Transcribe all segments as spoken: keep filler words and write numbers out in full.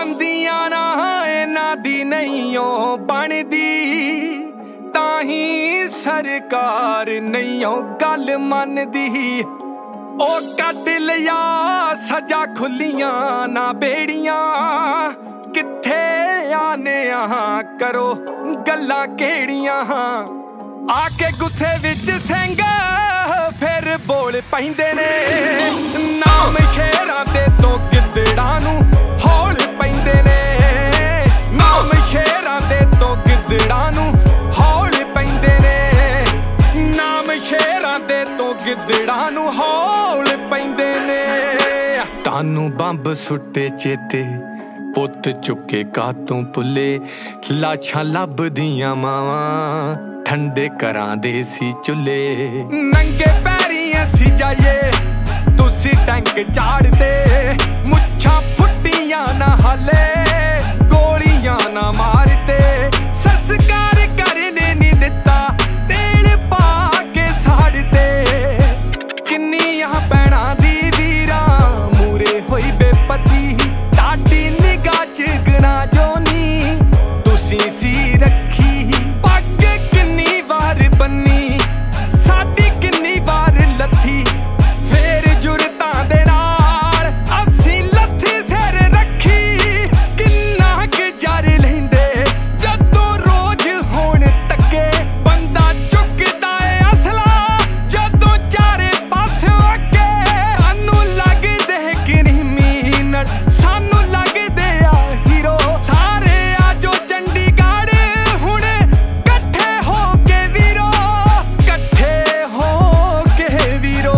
पाबंदियां ना इन्हां दी नहीं ओ बनदी, ताही सरकार नहीं ओ गल मनदी। ओ कट लिया सजा खुलियां ना बेड़ियां, किथे आने आं करो गल्लां केड़ियां। आके गुस्से विच सिंह फिर बोल पैंदे ने, नाम शेरां दे तो गिद्दड़ां नूं हौल पैंदे ने। नाम शेरां दे तो गिद्दड़ां नूं हौल पैंदे ने, नाम शेरां दे तो गिद्दड़ां नूं हौल पैंदे ने। तानू बंब सुट्टे चेते पुत चुके कातों पुले, लाशां लभदियां मावां ठंडे घरां दे सी चुल्हे। नंगे पैरी असी जाइए तुसी टैंक चाड़दे, मुच्छां फुट्टियां ना हाले गोलियां ना मारते। संस्कार करने नी दिता तेल पा के साड़ते, किन्नियां भैणां दी वीरां मूरे होई बेपती। ताडी निगाह च गना जो नी तुसी सी रखी, पग किन्नी वार बन्नी साडी किन्नी वार लथी। फेर जुरतां दे नाल असी लथी सिर रखी, किन्ना क जर लैंदे जदों रोज होण तक्के। बंदा चुकदा ए असला जदों चारे पासे अगे, सानू लगदे किन्नी मिहनत सानू लगदे आ हीरो। सारे आजो चंडीगढ़ हुण कट्ठे हो के वीरो, कट्ठे हो के वीरो।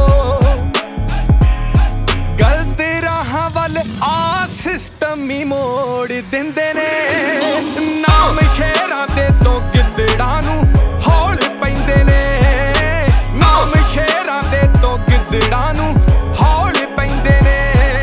गलत राहां वल आ सिस्टम ही मोड़ दिंदे ने, नाम शेरां दे तो गिद्दड़ां नूं हौल पैंदे ने। नाम शेरां दे तो गिद्दड़ां नूं हौल पैंदे ने,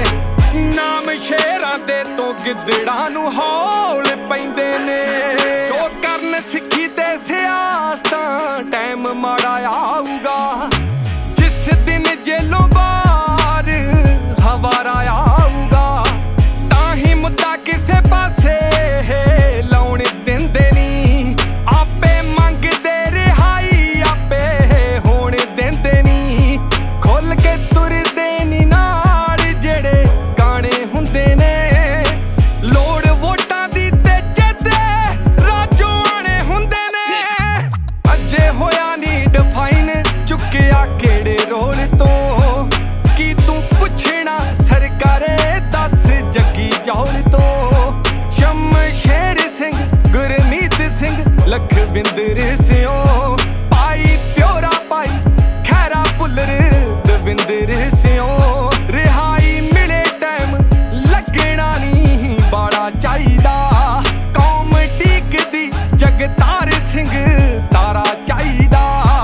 नाम शेरां दे तो गिद्दड़ां नूं हौल पैंदे ने। जो करन सिक्खी ते सियासतां टाइम माड़ा आऊगा, जिस दिन जेलों बाहर हवारा आऊगा। ताही मुद्दा किसे पासे लाउण दिंदे नी, आपे मंगदे रिहाई आपे होण दिंदे नी। खुल के तुरदे नी नाल जेड़े गाने हुंदे ने, लोड़ वोटां दी ते जदे राजो आने हुंदे ने। अजे होया नी डिफाइन चुक्किया केड़े रोल तो, की तू पुछना सरकारे दस जग्गी जौल तो। शमशेर सिंह गुरमीत सिंह लखविंदर सिंह, पाई प्योरा पाई खैरा पुलर दविंदर सिंह। रिहाई मिले टाइम लगना नी बाड़ा चाहिदा, कौम टीकदी जगतार सिंह तारा चाहिदा।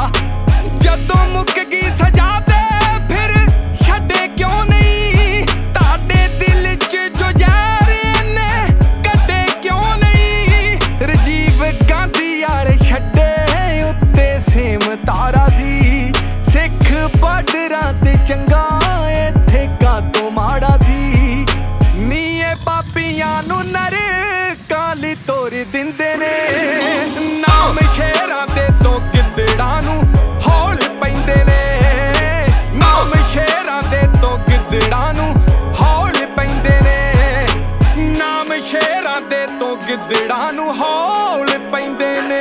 जदों मुक गई सजा दे फिर छड्डे क्यों नहीं, ताडे दिल च जो जहर इन्ने कड्डे क्यों नहीं। राजीव गांधी आले छड्डे उत्ते सेम तारा सी, सिख बॉर्डरां ते चंगा इत्थे कातों माड़ा सी। नीए पापियां नूं नरकां लई तोर दिंदे ने, नाम शेरां दे तो गिद्दड़ां नूं हौल पैंदे ने। नाम शेरां दे तो गिद्दड़ां नूं हौल पैंदे ने, नाम शेरां दे तो गिद्दड़ां नूं हौल पैंदे ने।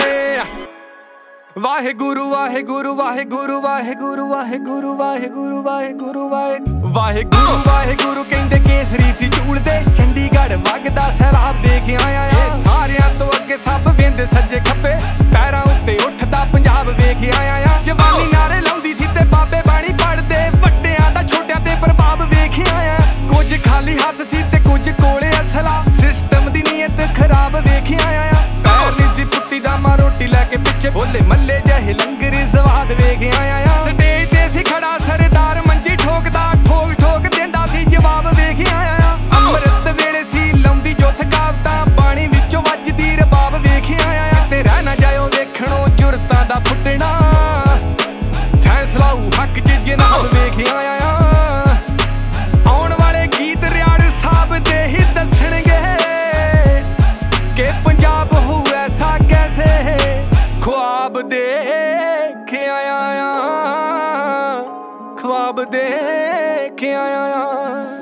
वाहेगुरु वाहेगुरु वाहेगुरु वाहेगुरु वाहेगुरु वाहेगुरु वाहेगुरु वाहेगुरु वाहेगुरु वाहेगुरु कहंदे केसरी सी झूलदे, चंडीगढ़ वगदा सैलाब देख आया आ। सारियां तो अगे सब वेंदे सज्जे खब्बे, पैरां उत्ते उठदा पंजाब वेख आया आ। जवानी नारे लाउंदी सी ते बाबे बाणी पढ़दे, वड्डियां दा छोटियां ते प्रभाव वेख आया। कुछ खाली हत्थ सी ते कुछ कोले असला, सिस्टम दी नीयत खराब वेख आया आ। पैर नी सी पुट्टी दा मां रोटी लैके पिछे बोले मल्ले जहे लंगर स्वाद वेख आया आ। स्टेज ते सी खड़ा सरदार मंजी ठोकदा, ठोक ठोक देंदा सी जवाब वेख आया आ। अमृत वेले सी लाउंदी जोथ गावतां, पानी विचों वजदी रबाब वेख आया आ। ते रह ना जाओ वेखणों जुरतां दा फुटना, फैसला हक च जनाब वेख आया आ। आउण वाले गीत रियाड़ साहब दे ही दसणगे, ਖਵਾਬ ਦੇਖ ਆਇਆ।